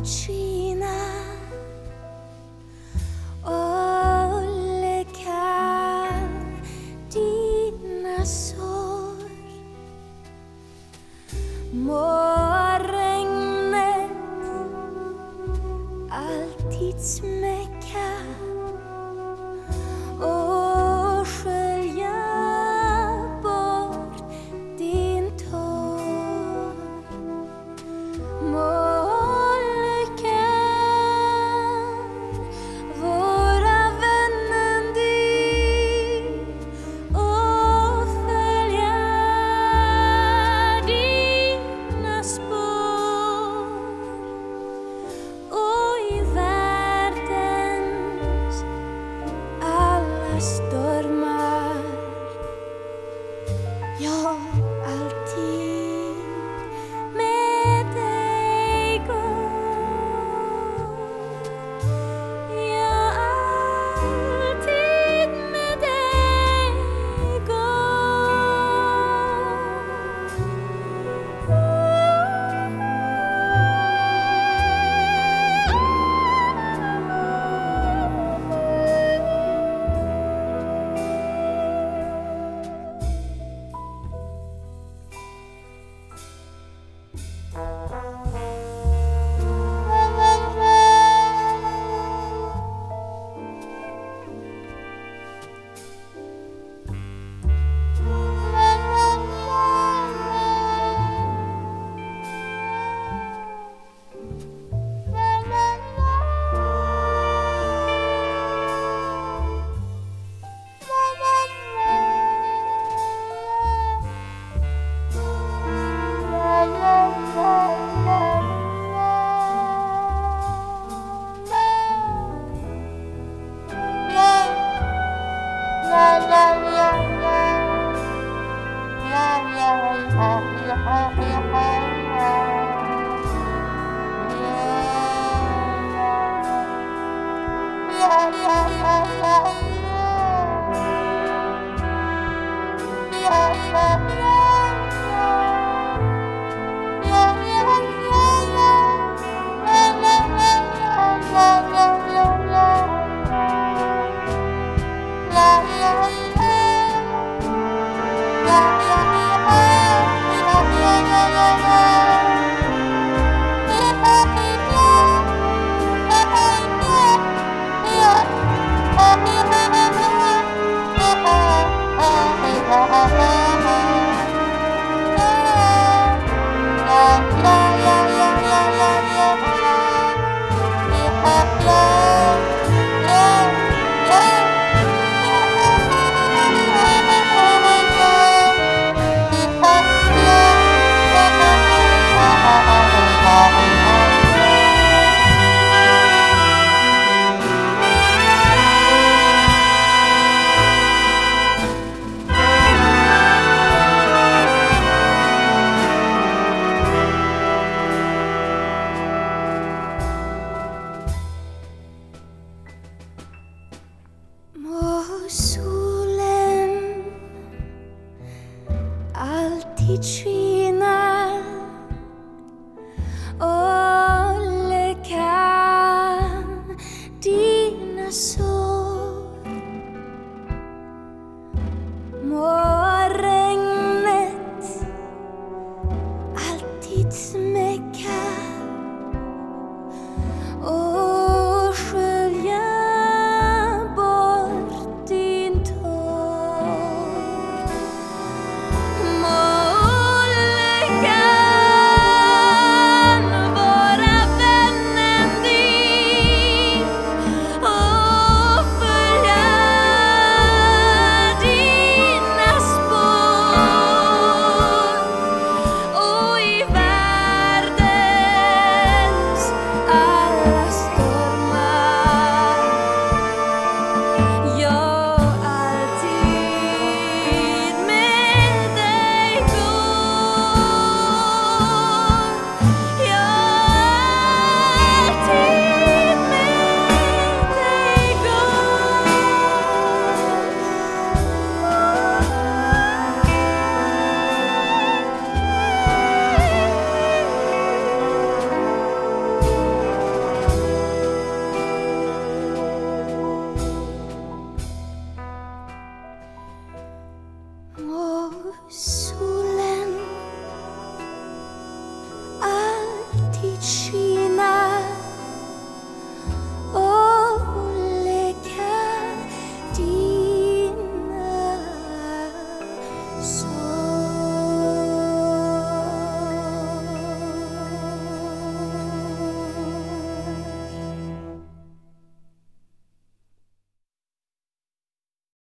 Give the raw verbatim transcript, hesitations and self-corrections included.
alltid skina och läka dina sår. Må regnet alltid smäcka och skölja bort din tår. Må lyckan vara vännen din och följa dina spår. Och i världens alla stormar jag alltid med dig går. Jag alltid med dig solen alltid skina och läka dina sår. Må regnet alltid smäcka och skölja bort din tår. Må lyckan vara vännen din och skina och leka dina sorger.